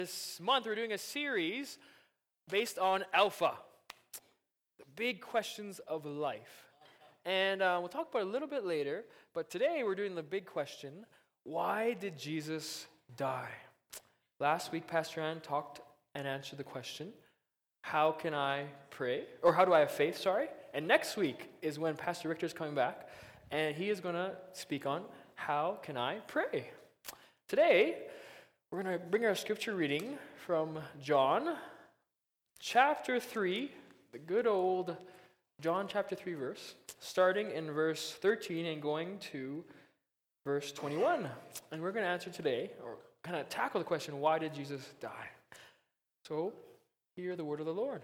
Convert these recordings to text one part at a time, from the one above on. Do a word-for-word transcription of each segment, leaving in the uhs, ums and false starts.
This month we're doing a series based on Alpha, the big questions of life. And uh, we'll talk about it a little bit later, but today we're doing the big question, why did Jesus die? Last week Pastor Ann talked and answered the question, how can I pray? Or how do I have faith, sorry? And next week is when Pastor Richter is coming back, and he is going to speak on how can I pray? Today, we're going to bring our scripture reading from John chapter three, the good old John chapter three verse, starting in verse thirteen and going to verse twenty-one. And we're going to answer today, or kind of tackle the question, why did Jesus die? So, hear the word of the Lord.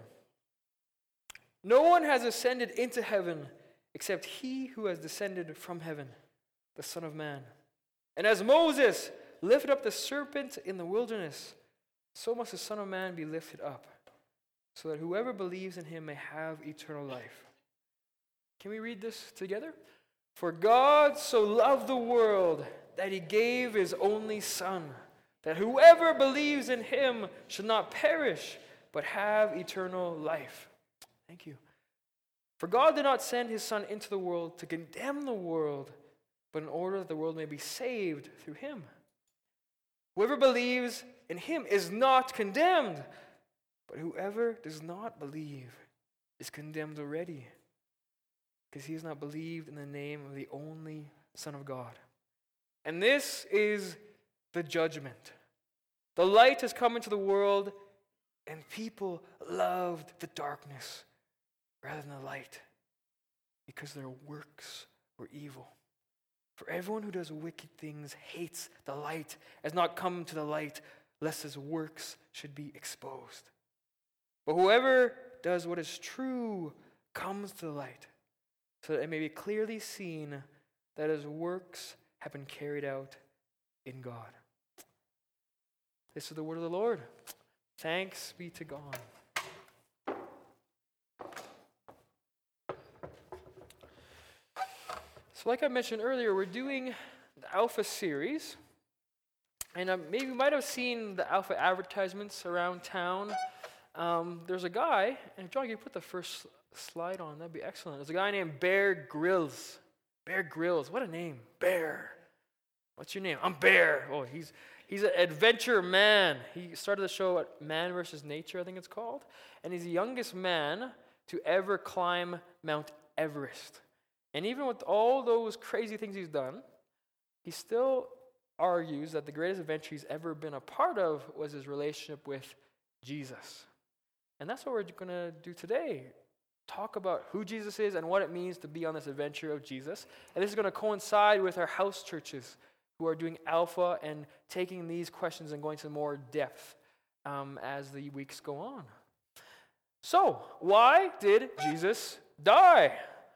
No one has ascended into heaven except he who has descended from heaven, the Son of Man. And as Moses lifted up the serpent in the wilderness, so must the Son of Man be lifted up, so that whoever believes in him may have eternal life. Can we read this together? For God so loved the world that he gave his only Son, that whoever believes in him should not perish, but have eternal life. Thank you. For God did not send his Son into the world to condemn the world, but in order that the world may be saved through him. Whoever believes in him is not condemned, but whoever does not believe is condemned already, because he has not believed in the name of the only Son of God. And this is the judgment. The light has come into the world, and people loved the darkness rather than the light, because their works were evil. For everyone who does wicked things hates the light, has not come to the light, lest his works should be exposed. But whoever does what is true comes to the light, so that it may be clearly seen that his works have been carried out in God. This is the word of the Lord. Thanks be to God. So like I mentioned earlier, we're doing the Alpha series. And um, maybe you might have seen the Alpha advertisements around town. Um, there's a guy, and John, can you put the first slide on? That'd be excellent. There's a guy named Bear Grylls. Bear Grylls, what a name. Bear. What's your name? I'm Bear. Oh, he's he's an adventure man. He started the show at Man versus Nature, I think it's called. And he's the youngest man to ever climb Mount Everest. And even with all those crazy things he's done, he still argues that the greatest adventure he's ever been a part of was his relationship with Jesus. And that's what we're going to do today. Talk about who Jesus is and what it means to be on this adventure of Jesus. And this is going to coincide with our house churches who are doing Alpha and taking these questions and going to more depth um, as the weeks go on. So, why did Jesus die?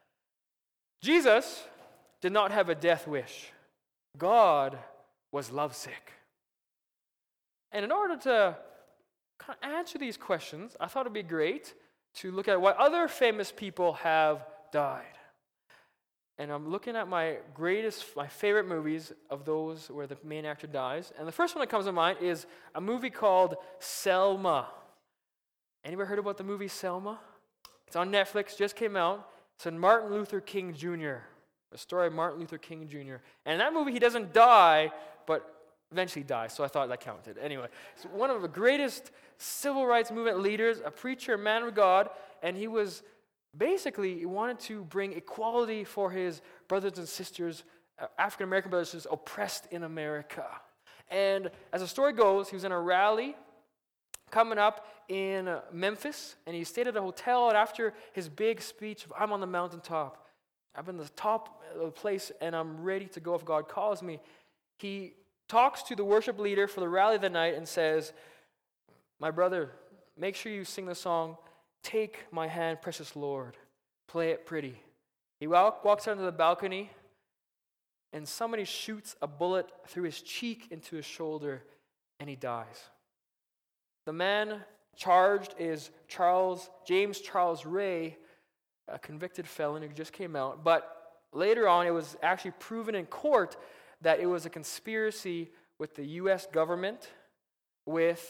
Jesus did not have a death wish. God was lovesick. And in order to kind of answer these questions, I thought it'd be great to look at what other famous people have died. And I'm looking at my greatest, my favorite movies of those where the main actor dies. And the first one that comes to mind is a movie called Selma. Anybody heard about the movie Selma? It's on Netflix, just came out. It's in Martin Luther King Junior The story of Martin Luther King Junior And in that movie, he doesn't die, but eventually dies, so I thought that counted. Anyway, it's one of the greatest civil rights movement leaders, a preacher, a man of God, and he was basically, he wanted to bring equality for his brothers and sisters, uh, African-American brothers and sisters oppressed in America. And as the story goes, he was in a rally coming up in uh, Memphis, and he stayed at a hotel, and after his big speech of, I'm on the mountaintop, I'm in the top of the place, and I'm ready to go if God calls me, he talks to the worship leader for the rally that night and says, my brother, make sure you sing the song, Take My Hand, Precious Lord, play it pretty. He walk, walks out to the balcony, and somebody shoots a bullet through his cheek into his shoulder, and he dies. The man charged is Charles James Charles Ray, a convicted felon who just came out. But later on, it was actually proven in court that it was a conspiracy with the U S government, with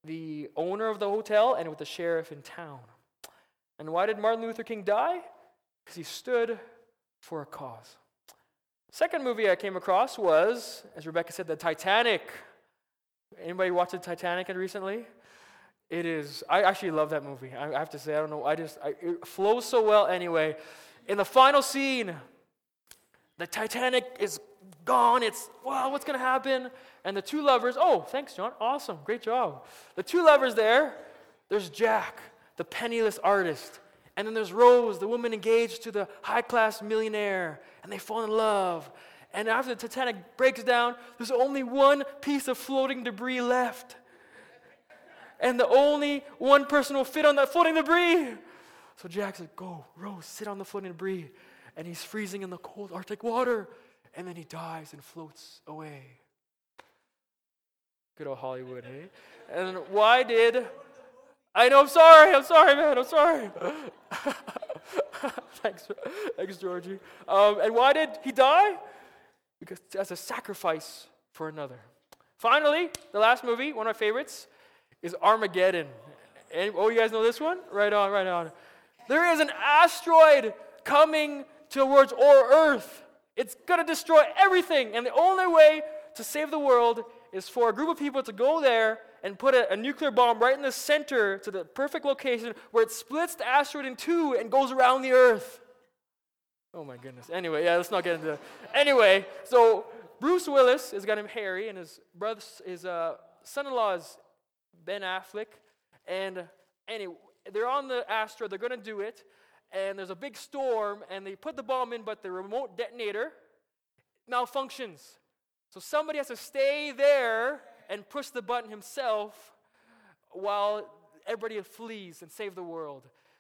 the owner of the hotel and with the sheriff in town. And why did Martin Luther King die? Because he stood for a cause. Second movie I came across was, as Rebecca said, the Titanic. Anybody watched the Titanic recently? It is, I actually love that movie. I, I have to say, I don't know, I just, I, it flows so well anyway. In the final scene, the Titanic is gone. It's, wow, what's going to happen? And the two lovers, oh, thanks, John. Awesome. Great job. The two lovers there, there's Jack, the penniless artist. And then there's Rose, the woman engaged to the high-class millionaire. And they fall in love. And after the Titanic breaks down, there's only one piece of floating debris left. And the only one person will fit on that floating debris. So Jack's like, go, Rose, sit on the floating debris. And he's freezing in the cold Arctic water. And then he dies and floats away. Good old Hollywood, hey? And why did... I know, I'm sorry, I'm sorry, man, I'm sorry. thanks, thanks, Georgie. Um, and why did he die? Because as a sacrifice for another. Finally, the last movie, one of my favorites, is Armageddon. And, oh, you guys know this one? Right on, right on. There is an asteroid coming towards our Earth. It's going to destroy everything. And the only way to save the world is for a group of people to go there and put a, a nuclear bomb right in the center to the perfect location where it splits the asteroid in two and goes around the Earth. Oh my goodness. Anyway, yeah, let's not get into that. Anyway, so Bruce Willis is a guy named Harry, and his brother, his uh, son-in-law is Ben Affleck. And anyway, they're on the asteroid. They're going to do it. And there's a big storm, and they put the bomb in, but the remote detonator malfunctions. So somebody has to stay there and push the button himself while everybody flees and save the world.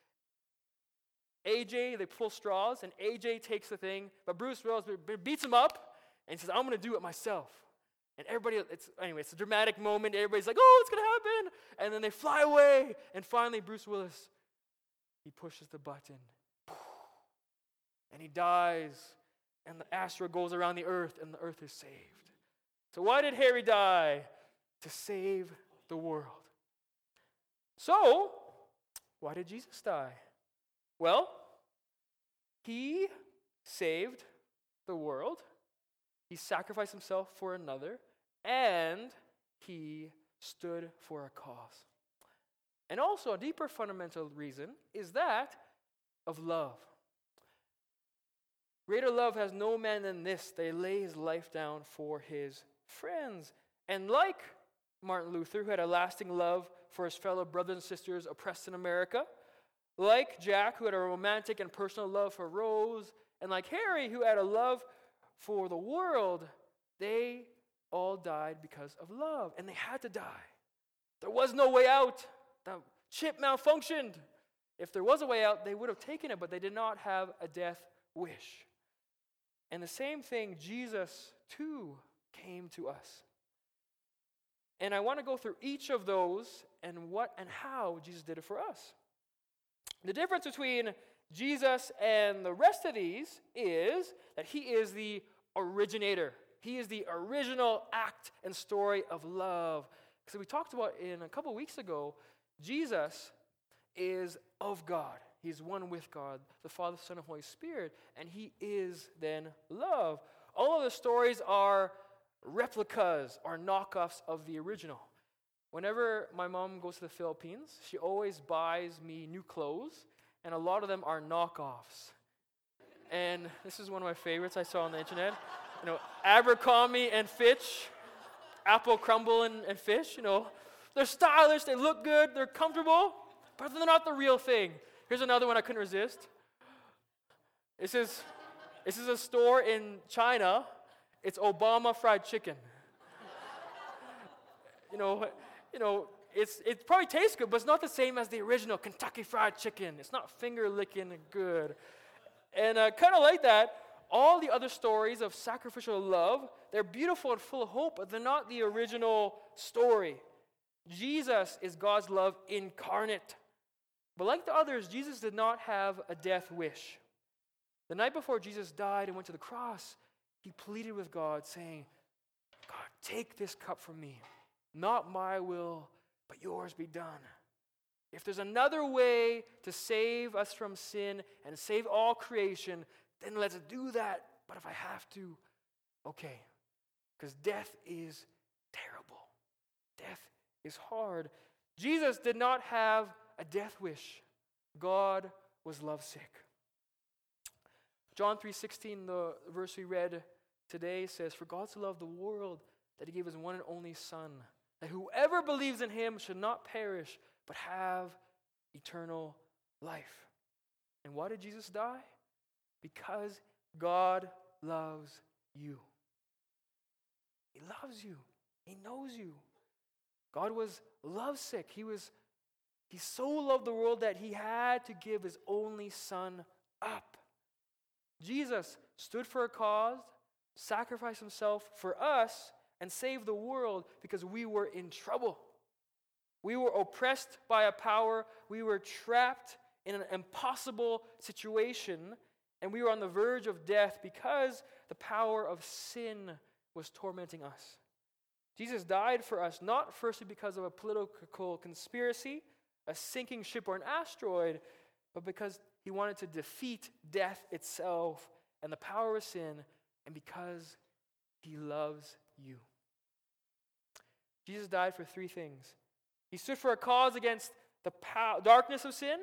A J, they pull straws, and A J takes the thing, but Bruce Willis beats him up and says, I'm going to do it myself. And everybody, it's anyway, it's a dramatic moment. Everybody's like, oh, it's going to happen. And then they fly away. And finally, Bruce Willis, he pushes the button. And he dies. And the asteroid goes around the Earth, and the Earth is saved. So why did Harry die? To save the world. So, why did Jesus die? Well, he saved the world. He sacrificed himself for another, and he stood for a cause. And also, a deeper fundamental reason is that of love. Greater love has no man than this, that he lay his life down for his friends. And like Martin Luther, who had a lasting love for his fellow brothers and sisters oppressed in America, like Jack, who had a romantic and personal love for Rose, and like Harry, who had a love for the world, they all died because of love, and they had to die. There was no way out. The chip malfunctioned. If there was a way out, they would have taken it, but they did not have a death wish. And the same thing, Jesus too came to us. And I want to go through each of those and what and how Jesus did it for us. The difference between Jesus and the rest of these is that he is the originator. He is the original act and story of love. Because we talked about in a couple weeks ago, Jesus is of God. He's one with God, the Father, Son, and Holy Spirit, and he is then love. All of the stories are replicas or knockoffs of the original. Whenever my mom goes to the Philippines, she always buys me new clothes, and a lot of them are knockoffs. And this is one of my favorites I saw on the internet. You know, Abercrombie and Fitch, Apple Crumble and, and Fish, you know. They're stylish, they look good, they're comfortable, but they're not the real thing. Here's another one I couldn't resist. This is, this is a store in China. It's Obama fried chicken. you know, you know, it's it probably tastes good, but it's not the same as the original Kentucky Fried Chicken. It's not finger-licking good. And uh, kind of like that, all the other stories of sacrificial love, they're beautiful and full of hope, but they're not the original story. Jesus is God's love incarnate. But like the others, Jesus did not have a death wish. The night before Jesus died and went to the cross, he pleaded with God, saying, God, take this cup from me. Not my will, but yours be done. If there's another way to save us from sin and save all creation, then let's do that. But if I have to, okay. Because death is terrible. Death is hard. Jesus did not have a death wish. God was lovesick. John three sixteen, the verse we read today, says, "For God so loved the world that he gave his one and only Son, that whoever believes in him should not perish, but have eternal life." And why did Jesus die? Because God loves you. He loves you. He knows you. God was lovesick. He was, he so loved the world that he had to give his only Son up. Jesus stood for a cause, sacrificed himself for us, and saved the world because we were in trouble. We were oppressed by a power. We were trapped in an impossible situation, and we were on the verge of death because the power of sin was tormenting us. Jesus died for us, not firstly because of a political conspiracy, a sinking ship, or an asteroid, but because he wanted to defeat death itself and the power of sin, and because he loves you. Jesus died for three things. He stood for a cause against the pow- darkness of sin,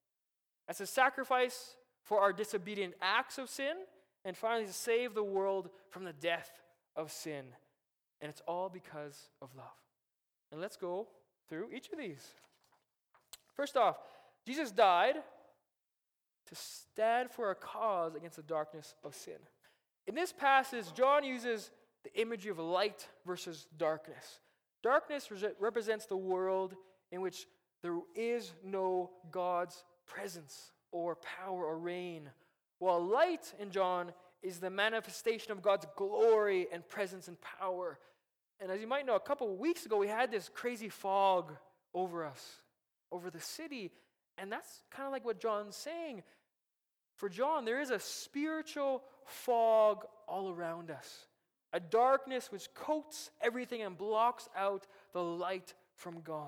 as a sacrifice for our disobedient acts of sin, and finally to save the world from the death of sin. And it's all because of love. And let's go through each of these. First off, Jesus died to stand for a cause against the darkness of sin. In this passage, John uses the imagery of light versus darkness. Darkness represents the world in which there is no God's presence or power or reign, while light in John is the manifestation of God's glory and presence and power. And as you might know, a couple of weeks ago, we had this crazy fog over us, over the city. And that's kind of like what John's saying. For John, there is a spiritual fog all around us, a darkness which coats everything and blocks out the light from God.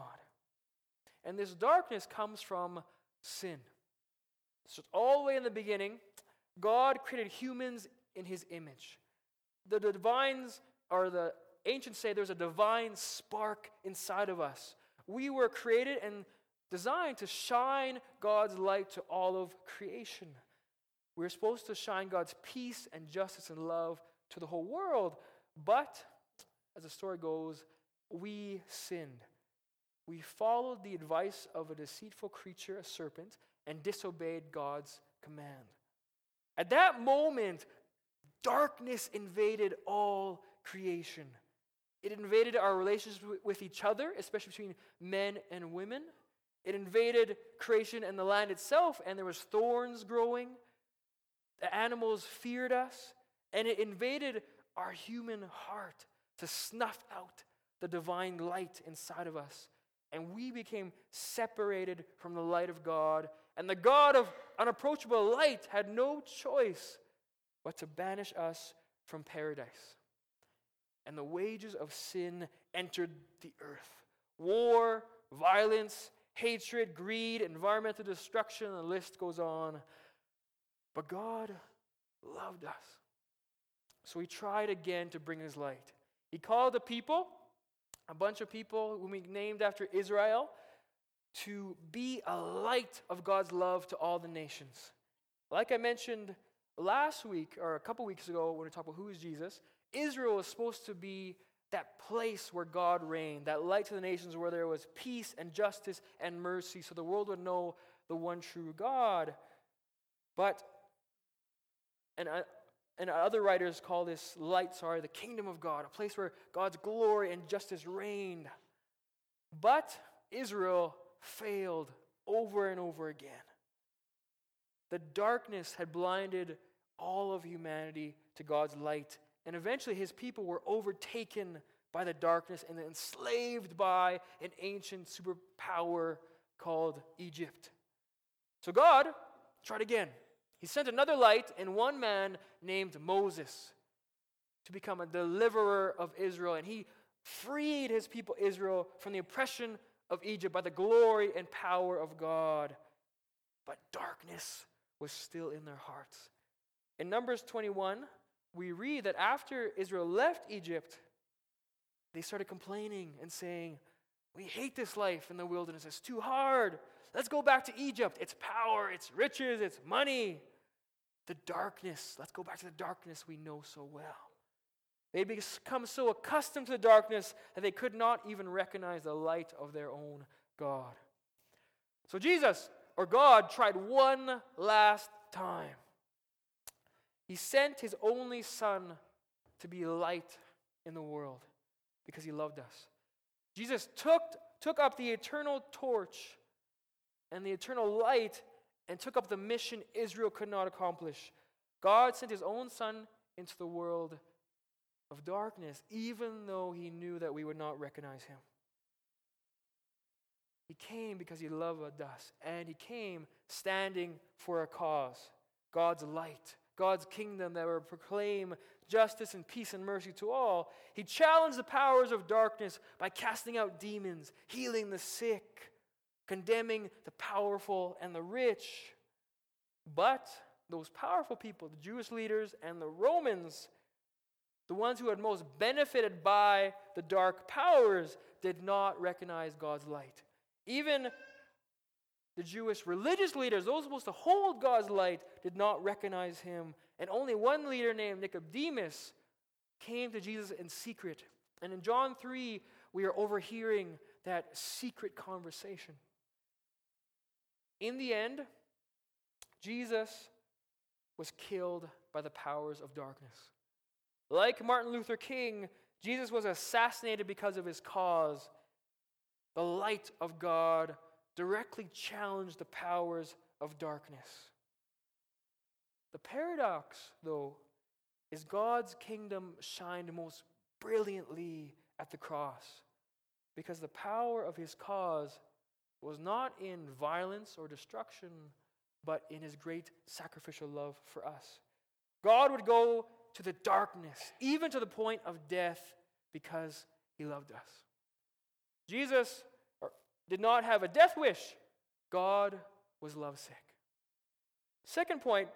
And this darkness comes from sin. So all the way in the beginning, God created humans in his image. The divines, or the ancients say there's a divine spark inside of us. We were created and designed to shine God's light to all of creation. We're supposed to shine God's peace and justice and love to the whole world. But, as the story goes, we sinned. We followed the advice of a deceitful creature, a serpent, and disobeyed God's command. At that moment, darkness invaded all creation. It invaded our relationships with each other, especially between men and women. It invaded creation and the land itself, and there was thorns growing. The animals feared us, and it invaded our human heart to snuff out the divine light inside of us. And we became separated from the light of God. And the God of unapproachable light had no choice but to banish us from paradise. And the wages of sin entered the earth. War, violence, hatred, greed, environmental destruction, and the list goes on. But God loved us. So he tried again to bring his light. He called the people, a bunch of people whom he named after Israel, to be a light of God's love to all the nations. Like I mentioned last week, or a couple weeks ago, when we talked about who is Jesus, Israel was supposed to be that place where God reigned, that light to the nations where there was peace and justice and mercy, so the world would know the one true God. But, and, uh, and other writers call this light, sorry, the kingdom of God, a place where God's glory and justice reigned. But Israel failed over and over again. The darkness had blinded all of humanity to God's light, and eventually his people were overtaken by the darkness and enslaved by an ancient superpower called Egypt. So God tried again. He sent another light in one man named Moses to become a deliverer of Israel, and he freed his people Israel from the oppression of Egypt by the glory and power of God. But darkness was still in their hearts. In Numbers twenty-one, we read that after Israel left Egypt, they started complaining and saying, we hate this life in the wilderness. It's too hard. Let's go back to Egypt. It's power, it's riches, it's money. The darkness. Let's go back to the darkness we know so well. They had become so accustomed to the darkness that they could not even recognize the light of their own God. So Jesus, or God, tried one last time. He sent his only Son to be light in the world because he loved us. Jesus took, took up the eternal torch and the eternal light and took up the mission Israel could not accomplish. God sent his own Son into the world of darkness, even though he knew that we would not recognize him. He came because he loved us, and he came standing for a cause, God's light, God's kingdom that will proclaim justice and peace and mercy to all. He challenged the powers of darkness by casting out demons, healing the sick, condemning the powerful and the rich. But those powerful people, the Jewish leaders and the Romans, the ones who had most benefited by the dark powers, did not recognize God's light. Even the Jewish religious leaders, those supposed to hold God's light, did not recognize him. And only one leader named Nicodemus came to Jesus in secret. And in John three, we are overhearing that secret conversation. In the end, Jesus was killed by the powers of darkness. Like Martin Luther King, Jesus was assassinated because of his cause. The light of God directly challenged the powers of darkness. The paradox, though, is God's kingdom shined most brilliantly at the cross because the power of his cause was not in violence or destruction, but in his great sacrificial love for us. God would go to the darkness, even to the point of death, because he loved us. Jesus did not have a death wish. God was lovesick. Second point,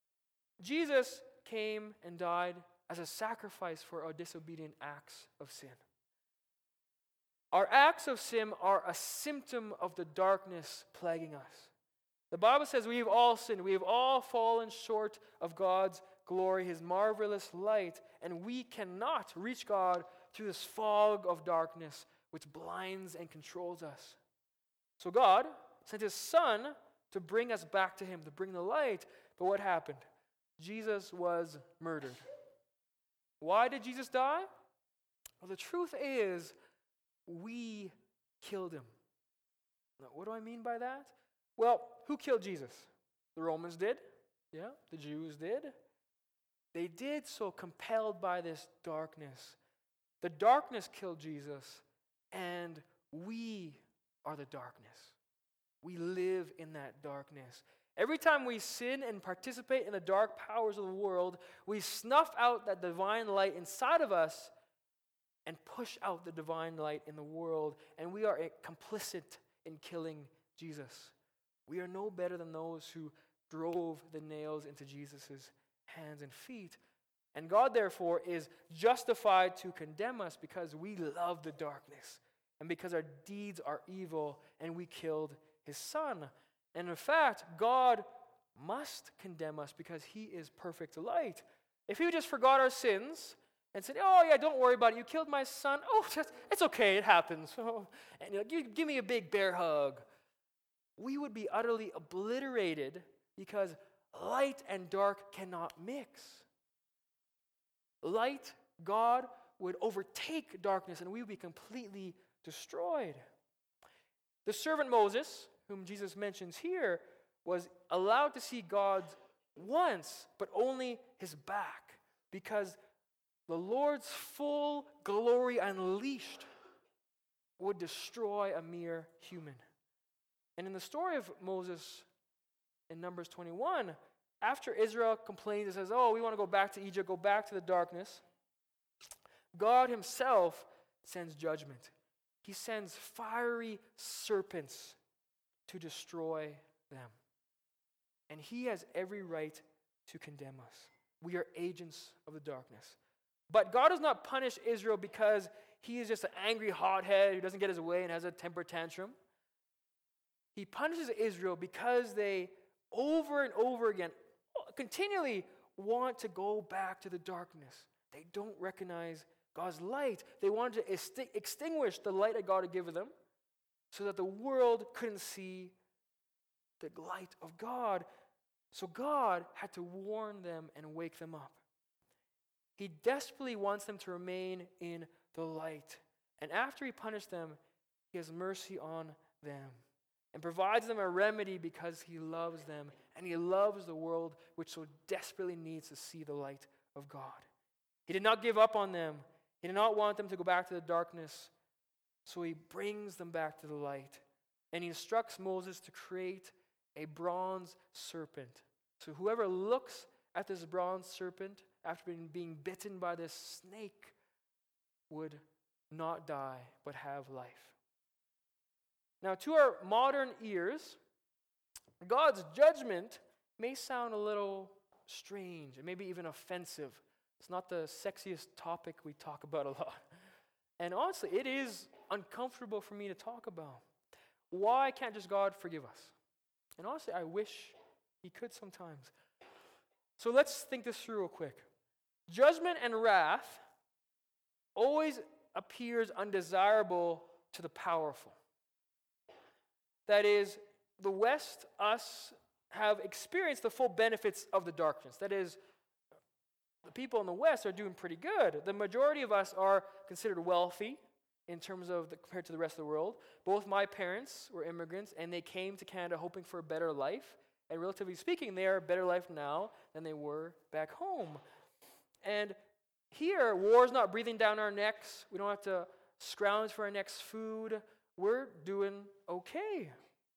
Jesus came and died as a sacrifice for our disobedient acts of sin. Our acts of sin are a symptom of the darkness plaguing us. The Bible says we have all sinned. We have all fallen short of God's glory, his marvelous light, and we cannot reach God through this fog of darkness which blinds and controls us. So God sent his Son to bring us back to him, to bring the light. But what happened? Jesus was murdered. Why did Jesus die? Well, the truth is, we killed him. Now, what do I mean by that? Well, who killed Jesus? The Romans did. Yeah, the Jews did. They did so compelled by this darkness. The darkness killed Jesus, and we are the darkness. We live in that darkness. Every time we sin and participate in the dark powers of the world, we snuff out that divine light inside of us and push out the divine light in the world, and we are complicit in killing Jesus. We are no better than those who drove the nails into Jesus' hands and feet. And God, therefore, is justified to condemn us because we love the darkness and because our deeds are evil and we killed his Son. And in fact, God must condemn us because he is perfect light. If he just forgot our sins and said, oh yeah, don't worry about it, you killed my son, oh, it's okay, it happens. Oh, and you know, give, give me a big bear hug. We would be utterly obliterated because light and dark cannot mix. Light, God, would overtake darkness and we would be completely destroyed. The servant Moses, whom Jesus mentions here, was allowed to see God once, but only his back, because the Lord's full glory unleashed would destroy a mere human. And in the story of Moses in Numbers twenty-one, after Israel complains and says, oh, we want to go back to Egypt, go back to the darkness, God himself sends judgment. he sends fiery serpents to destroy them. And he has every right to condemn us. We are agents of the darkness. But God does not punish Israel because he is just an angry hothead who doesn't get his way and has a temper tantrum. He punishes Israel because they over and over again continually want to go back to the darkness. They don't recognize God's light. They wanted to esti- extinguish the light that God had given them so that the world couldn't see the light of God. So God had to warn them and wake them up. He desperately wants them to remain in the light. And after he punished them, he has mercy on them and provides them a remedy because he loves them and he loves the world which so desperately needs to see the light of God. He did not give up on them. He did not want them to go back to the darkness. So he brings them back to the light. And he instructs Moses to create a bronze serpent. So whoever looks at this bronze serpent after being, being bitten by this snake would not die but have life. Now, to our modern ears, God's judgment may sound a little strange and maybe even offensive. It's not the sexiest topic we talk about a lot. And honestly, it is uncomfortable for me to talk about. Why can't just God forgive us? And honestly, I wish he could sometimes. So let's think this through real quick. Judgment and wrath always appears undesirable to the powerful. That is, the West, us, have experienced the full benefits of the darkness. That is, the people in the West are doing pretty good. The majority of us are considered wealthy in terms of the, compared to the rest of the world. Both my parents were immigrants, and they came to Canada hoping for a better life. And relatively speaking, they are a better life now than they were back home. And here, war is not breathing down our necks. We don't have to scrounge for our next food. We're doing okay.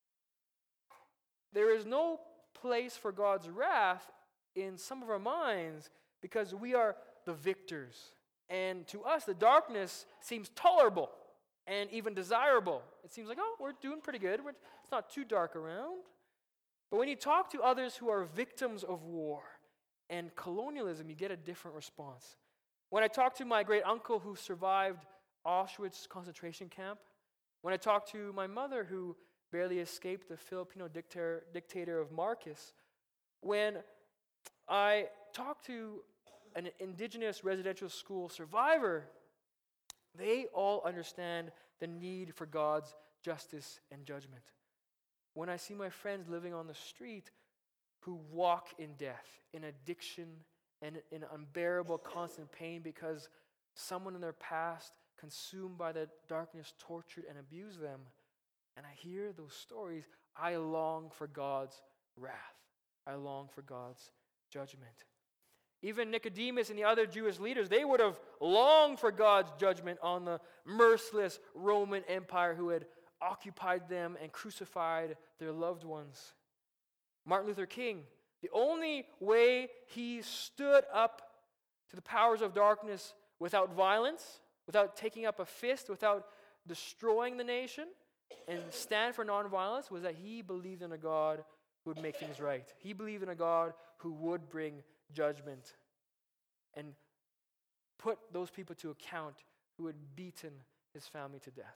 There is no place for God's wrath in some of our minds because we are the victors. And to us, the darkness seems tolerable and even desirable. It seems like, oh, we're doing pretty good. We're, it's not too dark around. But when you talk to others who are victims of war and colonialism, you get a different response. When I talk to my great uncle who survived Auschwitz concentration camp, when I talk to my mother who barely escaped the Filipino dictator, dictator of Marcos, when I talk to an indigenous residential school survivor, they all understand the need for God's justice and judgment. When I see my friends living on the street who walk in death, in addiction, and in unbearable constant pain because someone in their past, consumed by the darkness, tortured and abused them, and I hear those stories, I long for God's wrath. I long for God's judgment. Even Nicodemus and the other Jewish leaders, they would have longed for God's judgment on the merciless Roman Empire who had occupied them and crucified their loved ones. Martin Luther King, the only way he stood up to the powers of darkness without violence, without taking up a fist, without destroying the nation, and stand for nonviolence was that he believed in a God who would make things right. He believed in a God who would bring judgment and put those people to account who had beaten his family to death.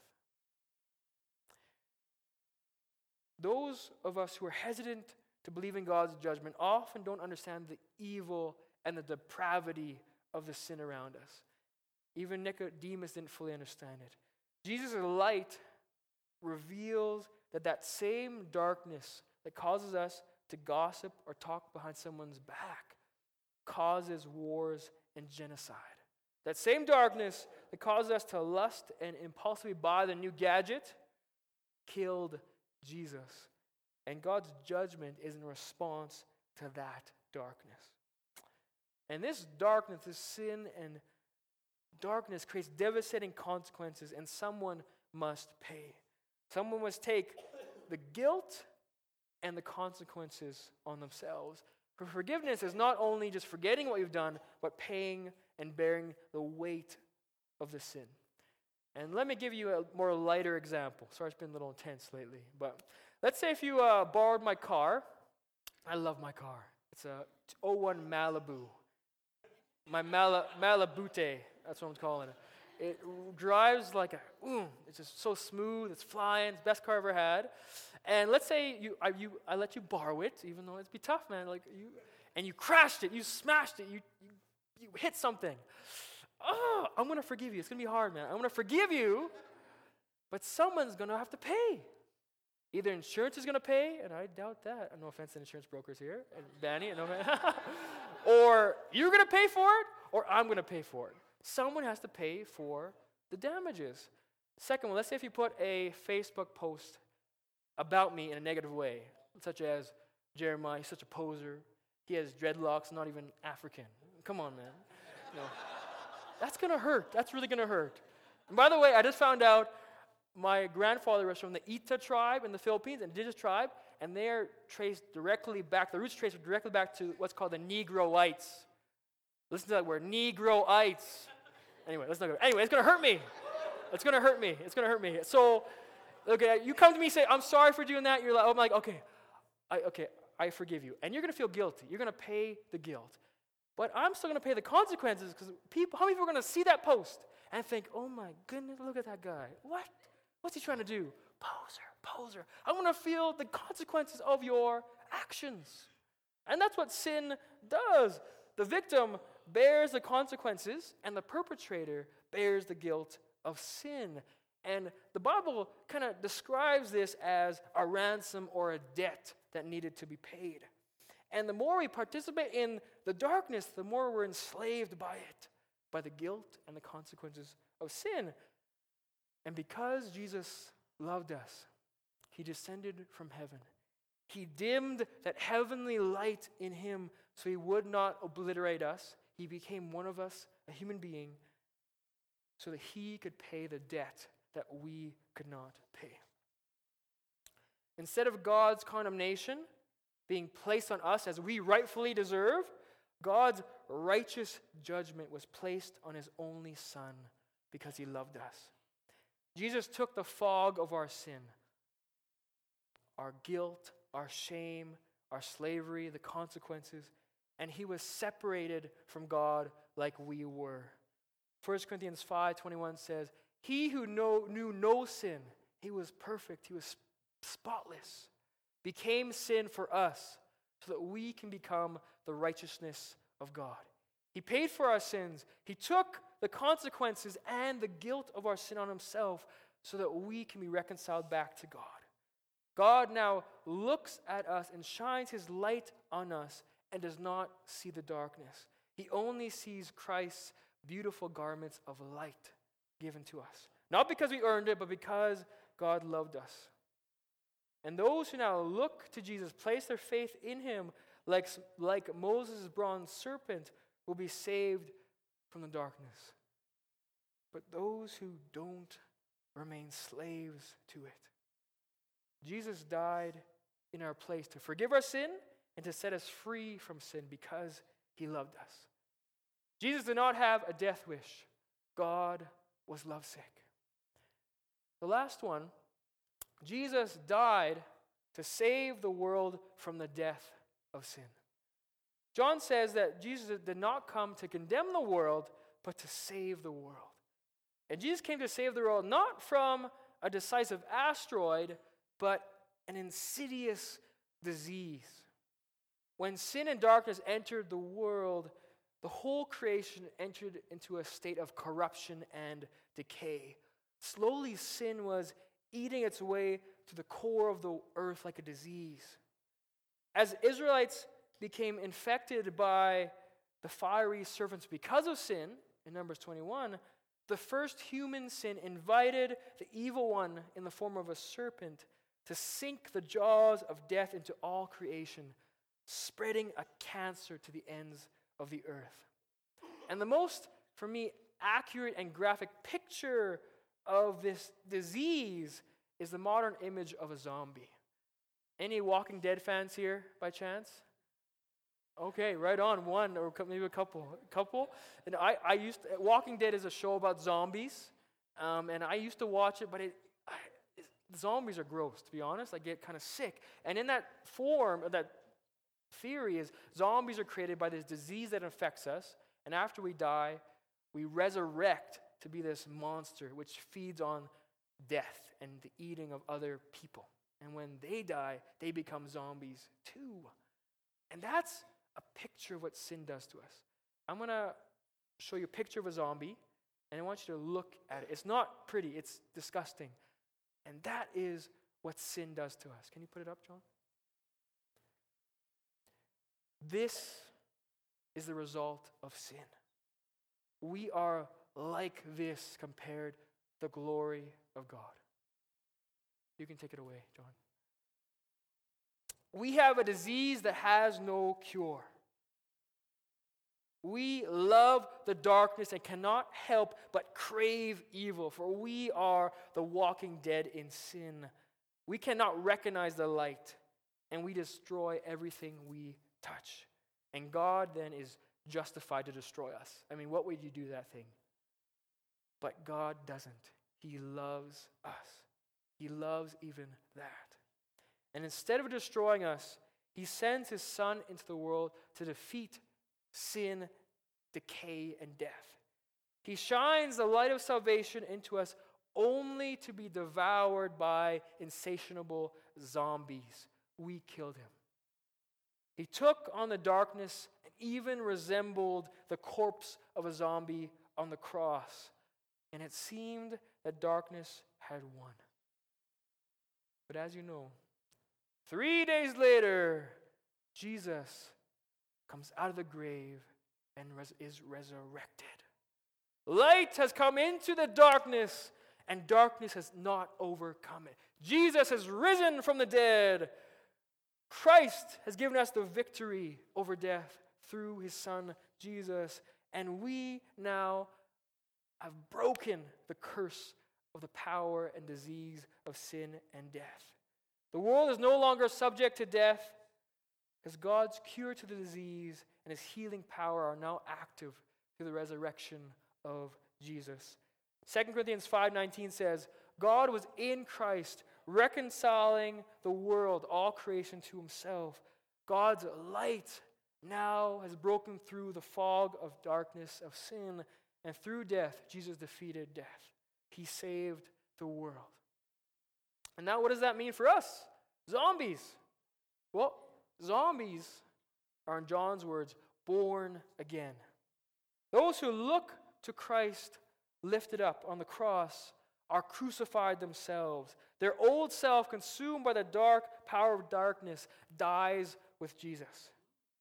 Those of us who are hesitant to believe in God's judgment often don't understand the evil and the depravity of the sin around us. Even Nicodemus didn't fully understand it. Jesus' light reveals that that same darkness that causes us to gossip or talk behind someone's back causes wars and genocide. That same darkness that causes us to lust and impulsively buy the new gadget killed Jesus. And God's judgment is in response to that darkness. And this darkness, this sin and darkness creates devastating consequences, and someone must pay. Someone must take the guilt and the consequences on themselves. For forgiveness is not only just forgetting what you've done, but paying and bearing the weight of the sin. And let me give you a more lighter example. Sorry, it's been a little intense lately. But let's say if you uh, borrowed my car. I love my car. It's a oh one Malibu. My Mala, Malibute, that's what I'm calling it. It drives like a, mm, it's just so smooth, it's flying, it's the best car I ever had. And let's say you I, you, I let you borrow it, even though it'd be tough, man. Like you, and you crashed it, you smashed it, you, you, you hit something. Oh, I'm going to forgive you. It's going to be hard, man. I'm going to forgive you, but someone's going to have to pay. Either insurance is going to pay, and I doubt that. No offense to insurance brokers here, and Danny, no or you're going to pay for it, or I'm going to pay for it. Someone has to pay for the damages. Second one, let's say if you put a Facebook post about me in a negative way, such as Jeremiah, he's such a poser. He has dreadlocks, not even African. Come on, man. No. That's going to hurt. That's really going to hurt. And by the way, I just found out my grandfather was from the Ita tribe in the Philippines, an indigenous tribe, and they're traced directly back, the roots traced directly back to what's called the Negroites. Listen to that word, Negroites. Anyway, let's not go. Anyway, it's going to hurt me. It's going to hurt me. It's going to hurt me. So, okay, you come to me and say, I'm sorry for doing that. You're like, I'm like, okay, I, okay, I forgive you. And you're going to feel guilty. You're going to pay the guilt. But I'm still going to pay the consequences because people, how many people are going to see that post and think, oh my goodness, look at that guy. What? What's he trying to do? Poser, poser. I want to feel the consequences of your actions. And that's what sin does. The victim bears the consequences, and the perpetrator bears the guilt of sin. And the Bible kind of describes this as a ransom or a debt that needed to be paid. And the more we participate in the darkness, the more we're enslaved by it, by the guilt and the consequences of sin. And because Jesus loved us, he descended from heaven. He dimmed that heavenly light in him so he would not obliterate us. He became one of us, a human being, so that he could pay the debt that we could not pay. Instead of God's condemnation being placed on us as we rightfully deserve, God's righteous judgment was placed on his only Son because he loved us. Jesus took the fog of our sin, our guilt, our shame, our slavery, the consequences, and he was separated from God like we were. First Corinthians five twenty-one says, he who know, knew no sin, he was perfect, he was spotless, became sin for us so that we can become the righteousness of God. He paid for our sins. He took the consequences and the guilt of our sin on himself so that we can be reconciled back to God. God now looks at us and shines his light on us and does not see the darkness. He only sees Christ's beautiful garments of light given to us. Not because we earned it, but because God loved us. And those who now look to Jesus, place their faith in him, like, like Moses' bronze serpent, will be saved from the darkness. But those who don't remain slaves to it. Jesus died in our place to forgive our sin and to set us free from sin because he loved us. Jesus did not have a death wish. God was lovesick. The last one, Jesus died to save the world from the death of sin. John says that Jesus did not come to condemn the world, but to save the world. And Jesus came to save the world not from a decisive asteroid, but an insidious disease. When sin and darkness entered the world, the whole creation entered into a state of corruption and decay. Slowly, sin was eating its way to the core of the earth like a disease. As Israelites became infected by the fiery serpents because of sin, in Numbers twenty-one, the first human sin invited the evil one in the form of a serpent to sink the jaws of death into all creation, spreading a cancer to the ends of the earth. And the most, for me, accurate and graphic picture of this disease is the modern image of a zombie. Any Walking Dead fans here by chance? Okay, right on, one or maybe a couple. couple. And I, I used to, Walking Dead is a show about zombies. Um, and I used to watch it, but it, I, it, zombies are gross, to be honest. I get kind of sick. And in that form, or that theory is zombies are created by this disease that infects us, and after we die, we resurrect to be this monster which feeds on death and the eating of other people. And when they die, they become zombies too. And that's a picture of what sin does to us. I'm going to show you a picture of a zombie, and I want you to look at it. It's not pretty, it's disgusting. And that is what sin does to us. Can you put it up, John? This is the result of sin. We are like this compared to the glory of God. You can take it away, John. We have a disease that has no cure. We love the darkness and cannot help but crave evil, for we are the walking dead in sin. We cannot recognize the light, and we destroy everything we touch. And God then is justified to destroy us. I mean, what would you do that thing? But God doesn't. He loves us. He loves even that. And instead of destroying us, he sends his Son into the world to defeat sin, decay, and death. He shines the light of salvation into us only to be devoured by insatiable zombies. We killed him. He took on the darkness and even resembled the corpse of a zombie on the cross. And it seemed that darkness had won. But as you know, three days later, Jesus comes out of the grave and res- is resurrected. Light has come into the darkness, and darkness has not overcome it. Jesus has risen from the dead. Christ has given us the victory over death through his Son, Jesus. And we now have broken the curse of the power and disease of sin and death. The world is no longer subject to death, because God's cure to the disease and his healing power are now active through the resurrection of Jesus. Second Corinthians five nineteen says, God was in Christ, reconciling the world, all creation, to himself. God's light now has broken through the fog of darkness of sin, and through death, Jesus defeated death. He saved the world. And now what does that mean for us? Zombies. Well, zombies are, in John's words, born again. Those who look to Christ lifted up on the cross are crucified themselves. Their old self, consumed by the dark power of darkness, dies with Jesus.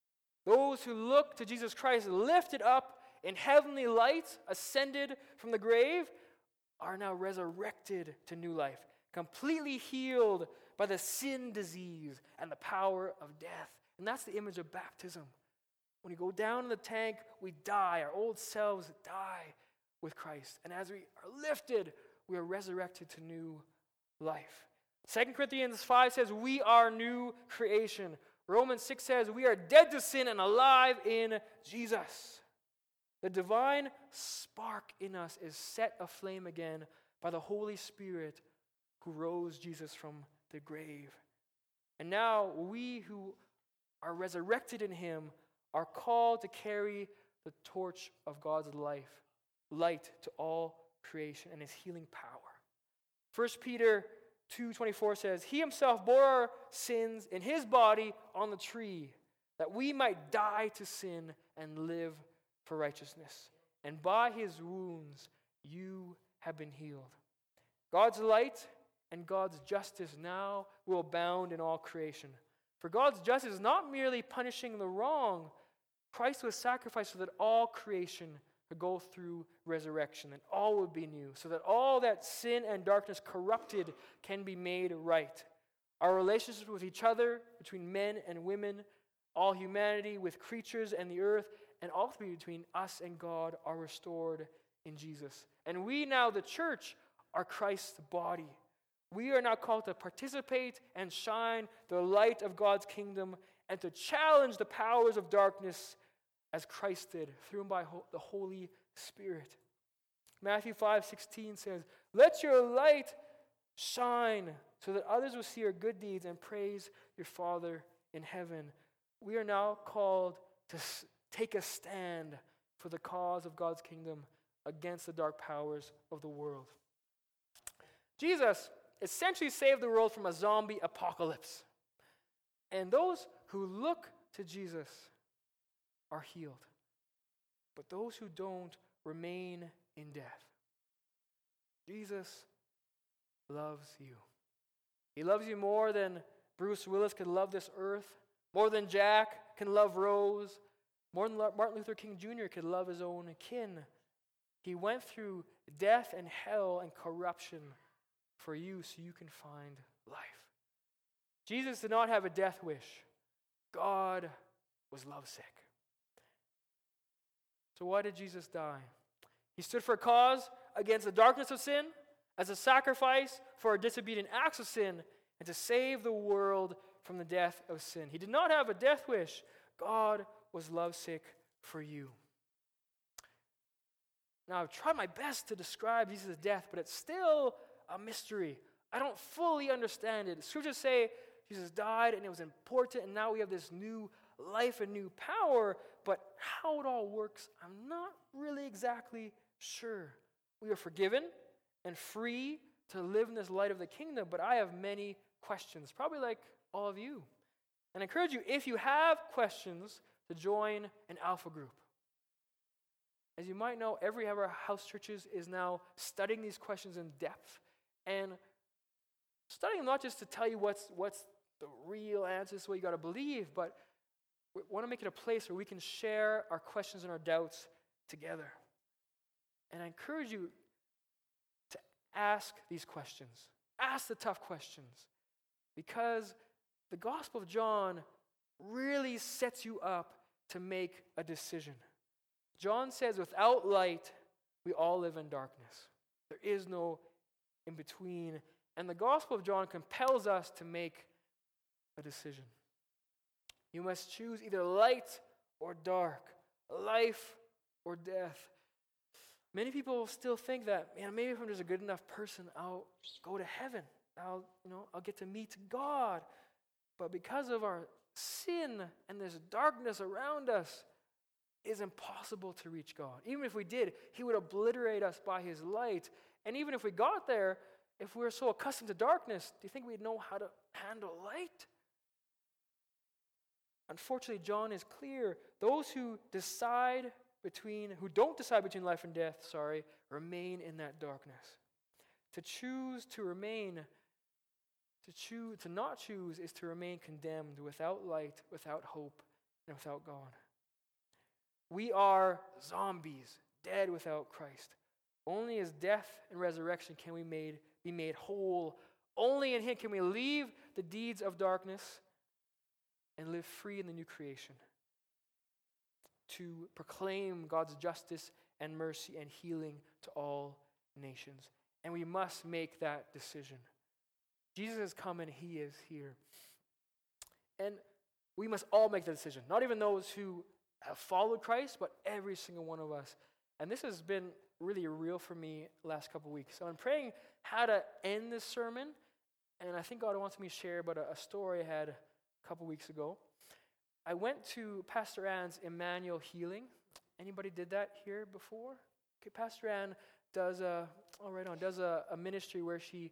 Those who look to Jesus Christ lifted up in heavenly light, ascended from the grave, are now resurrected to new life, completely healed by the sin disease and the power of death. And that's the image of baptism. When we go down in the tank, we die. Our old selves die with Christ. And as we are lifted, we are resurrected to new life. Second Corinthians five says, we are new creation. Romans six says, we are dead to sin and alive in Jesus. The divine spark in us is set aflame again by the Holy Spirit who rose Jesus from the grave. And now we who are resurrected in him are called to carry the torch of God's life, light to all creation and his healing power. First Peter two twenty-four says, he himself bore our sins in his body on the tree, that we might die to sin and live for righteousness. And by his wounds you have been healed. God's light and God's justice now will abound in all creation. For God's justice is not merely punishing the wrong. Christ was sacrificed so that all creation could go through resurrection, and all would be new, so that all that sin and darkness corrupted can be made right. Our relationships with each other, between men and women, all humanity, with creatures and the earth, and ultimately between us and God are restored in Jesus. And we now, the church, are Christ's body. We are now called to participate and shine the light of God's kingdom and to challenge the powers of darkness as Christ did, through and by the Holy Spirit. Matthew five sixteen says, "Let your light shine so that others will see your good deeds and praise your Father in heaven." We are now called to take a stand for the cause of God's kingdom against the dark powers of the world. Jesus essentially saved the world from a zombie apocalypse. And those who look to Jesus are healed. But those who don't remain in death. Jesus loves you. He loves you more than Bruce Willis could love this earth, more than Jack can love Rose, more than Martin Luther King Junior could love his own kin. He went through death and hell and corruption for you so you can find life. Jesus did not have a death wish. God was lovesick. So why did Jesus die? He stood for a cause against the darkness of sin, as a sacrifice for our disobedient acts of sin, and to save the world from the death of sin. He did not have a death wish. God was lovesick for you. Now, I've tried my best to describe Jesus' death, but it's still a mystery. I don't fully understand it. Scriptures say Jesus died and it was important, and now we have this new life and new power, but how it all works, I'm not really exactly sure. We are forgiven and free to live in this light of the kingdom, but I have many questions, probably like all of you. And I encourage you, if you have questions, to join an Alpha group. As you might know, every one of our house churches is now studying these questions in depth, and studying not just to tell you what's what's the real answers, what you got to believe, but we want to make it a place where we can share our questions and our doubts together. And I encourage you to ask these questions. Ask the tough questions, because the Gospel of John really sets you up to make a decision. John says, without light, we all live in darkness. There is no in between. And the Gospel of John compels us to make a decision. You must choose either light or dark, life or death. Many people still think that, man, maybe if I'm just a good enough person, I'll go to heaven. I'll, you know, I'll get to meet God. But because of our sin and this darkness around us, it is impossible to reach God. Even if we did, He would obliterate us by His light. And even if we got there, if we were so accustomed to darkness, do you think we'd know how to handle light? Unfortunately, John is clear. Those who decide between, who don't decide between life and death, sorry, remain in that darkness. To choose to remain, to choose, to not choose is to remain condemned, without light, without hope, and without God. We are zombies, dead without Christ. Only as death and resurrection can we made, be made whole. Only in Him can we leave the deeds of darkness and live free in the new creation, to proclaim God's justice and mercy and healing to all nations. And we must make that decision. Jesus has come and He is here. And we must all make the decision, not even those who have followed Christ, but every single one of us. And this has been really real for me the last couple of weeks. So I'm praying how to end this sermon, and I think God wants me to share about a, a story I had a couple weeks ago. I went to Pastor Ann's Emmanuel Healing. Anybody did that here before? Okay, Pastor Ann does a, oh, right on, does a, a ministry where she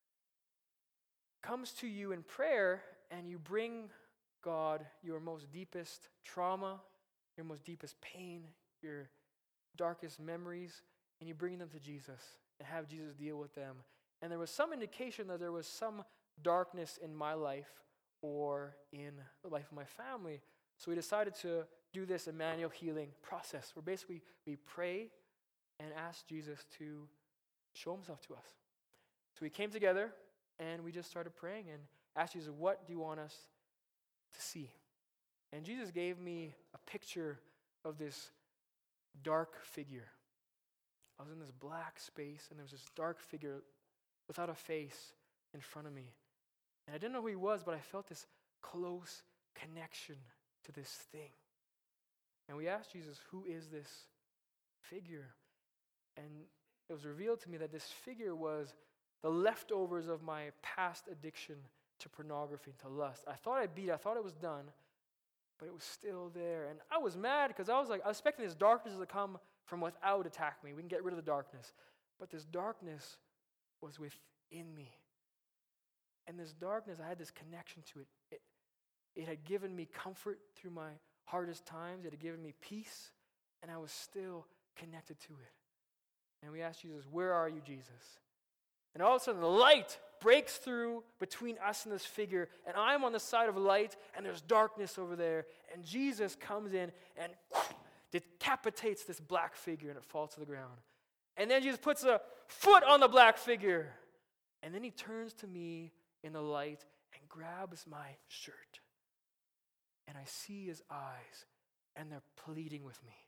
comes to you in prayer, and you bring God your most deepest trauma, your most deepest pain, your darkest memories, and you bring them to Jesus and have Jesus deal with them. And there was some indication that there was some darkness in my life or in the life of my family. So we decided to do this Emmanuel Healing process, where basically we pray and ask Jesus to show Himself to us. So we came together and we just started praying and asked Jesus, what do you want us to see? And Jesus gave me a picture of this dark figure. I was in this black space, and there was this dark figure without a face in front of me. And I didn't know who he was, but I felt this close connection to this thing. And we asked Jesus, who is this figure? And it was revealed to me that this figure was the leftovers of my past addiction to pornography and to lust. I thought I beat it. I thought it was done, but it was still there. And I was mad because I was like, I was expecting this darkness to come from without attack me. We can get rid of the darkness. But this darkness was within me. And this darkness, I had this connection to it. It, it had given me comfort through my hardest times. It had given me peace. And I was still connected to it. And we asked Jesus, where are you, Jesus? And all of a sudden, the light breaks through between us and this figure. And I'm on the side of light, and there's darkness over there. And Jesus comes in and decapitates this black figure, and it falls to the ground. And then Jesus puts a foot on the black figure. And then he turns to me in the light and grabs my shirt. And I see his eyes, and they're pleading with me.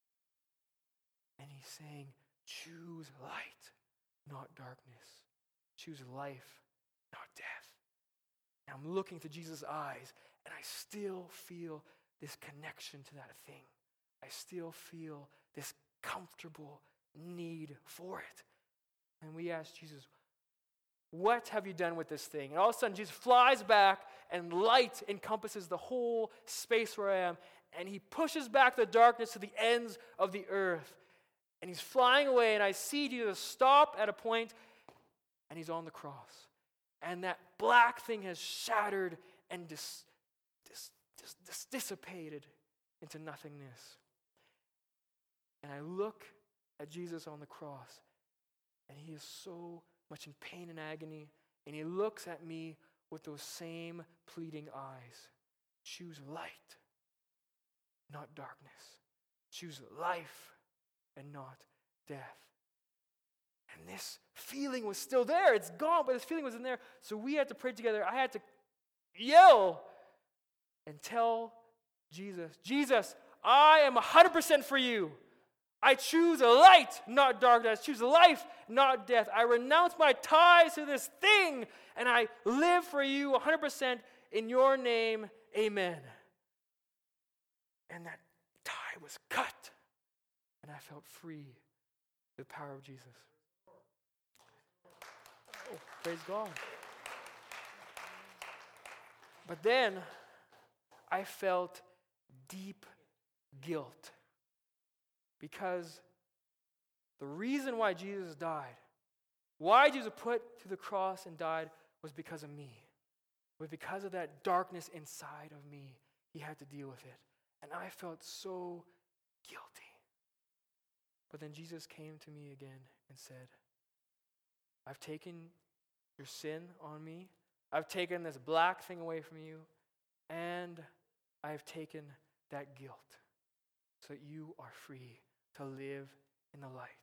And he's saying, choose light, not darkness. Choose life, not death. And I'm looking to Jesus' eyes, and I still feel this connection to that thing. I still feel this comfortable need for it. And we ask Jesus, what have you done with this thing? And all of a sudden, Jesus flies back, and light encompasses the whole space where I am. And he pushes back the darkness to the ends of the earth. And he's flying away, and I see Jesus stop at a point, and he's on the cross. And that black thing has shattered and dis, dis, dis, dis, dissipated into nothingness. And I look at Jesus on the cross, and he is so much in pain and agony, and he looks at me with those same pleading eyes. Choose light, not darkness. Choose life and not death. And this feeling was still there. It's gone, but this feeling was in there. So we had to pray together. I had to yell and tell Jesus, Jesus, I am one hundred percent for you. I choose light, not darkness. I choose life, not death. I renounce my ties to this thing, and I live for you one hundred percent in your name. Amen. And that tie was cut, and I felt free through the power of Jesus. Oh, praise God. But then I felt deep guilt. Because the reason why Jesus died, why Jesus put to the cross and died, was because of me. It was because of that darkness inside of me. He had to deal with it. And I felt so guilty. But then Jesus came to me again and said, I've taken your sin on me. I've taken this black thing away from you. And I've taken that guilt so that you are free to live in the light.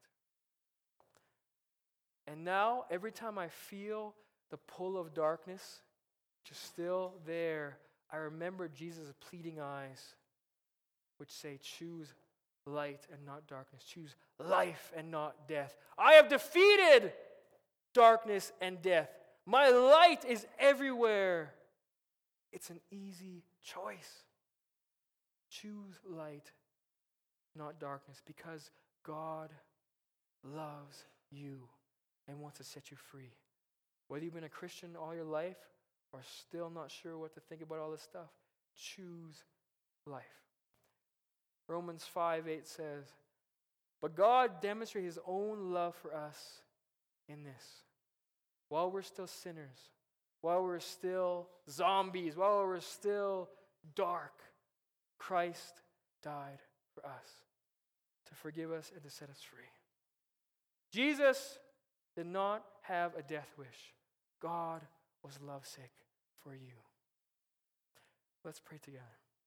And now, every time I feel the pull of darkness, which is still there, I remember Jesus' pleading eyes, which say, choose light and not darkness. Choose life and not death. I have defeated darkness and death. My light is everywhere. It's an easy choice. Choose light, not darkness, because God loves you and wants to set you free. Whether you've been a Christian all your life or still not sure what to think about all this stuff, choose life. Romans five eight says, but God demonstrated his own love for us in this. While we're still sinners, while we're still zombies, while we're still dark, Christ died for us to forgive us and to set us free. Jesus did not have a death wish. God was lovesick for you. Let's pray together.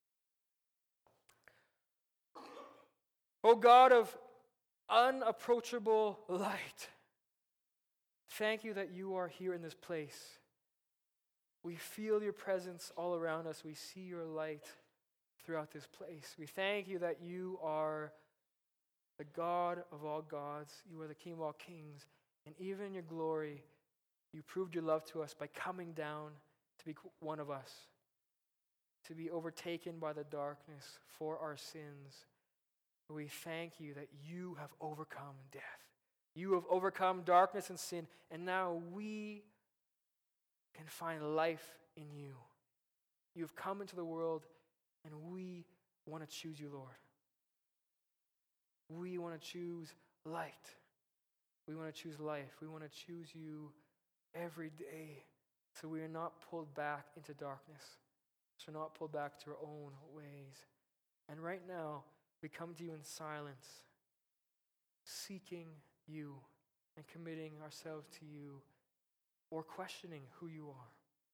O God of unapproachable light, thank you that you are here in this place. We feel your presence all around us. We see your light throughout this place. We thank you that you are the God of all gods. You are the King of all kings. And even in your glory, you proved your love to us by coming down to be one of us, to be overtaken by the darkness for our sins. We thank you that you have overcome death. You have overcome darkness and sin, and now we can find life in you. You have come into the world, and we want to choose you, Lord. We want to choose light. We want to choose life. We want to choose you every day so we are not pulled back into darkness, so we're not pulled back to our own ways. And right now, we come to you in silence, seeking you and committing ourselves to you or questioning who you are.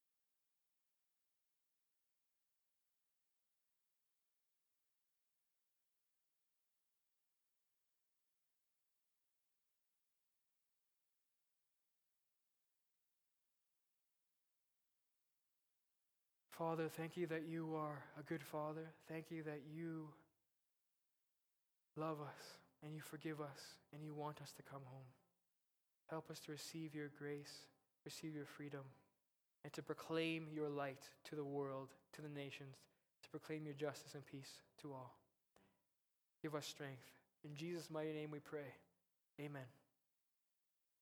Father, thank you that you are a good Father. Thank you that you love us and you forgive us and you want us to come home. Help us to receive your grace, receive your freedom, and to proclaim your light to the world, to the nations, to proclaim your justice and peace to all. Give us strength. In Jesus' mighty name we pray. Amen.